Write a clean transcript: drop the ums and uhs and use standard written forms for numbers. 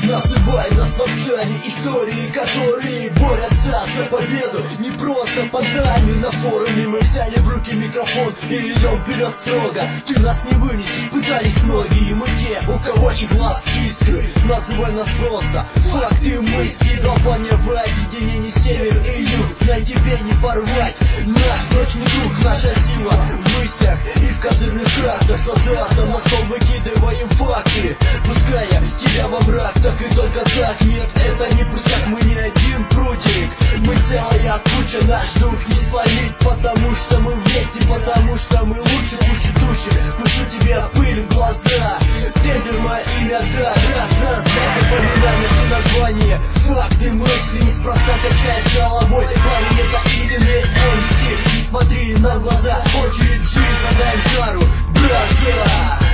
Называй нас пацаны, истории, которые борются за победу. Не просто под нами на форуме мы взяли в руки микрофон и идем вперед строго. Ты нас не вынесешь, пытались многие, мы те, у кого из глаз искры. Называй нас просто факты, мысли, долбания в объединении север и юг. На тебе не порвать наш прочный круг, наша сила в мыслях и в козырных картах. С азартом на стол выкидываем факты, пуская тебя во мрак. Так и только так, нет, это не пустяк, мы не один прутик, мы целая куча, наш дух не сломить, потому что мы вместе, потому что мы лучше, пуще тучи. Пущу тебе пыль в глаза, Темпер мое имя, да, раз, запоминай наши названия. Факты, мысли неспроста качает головой, парень, это истинный MC. Не смотри нам в глаза, очередь жизнь, задаем жару, братья.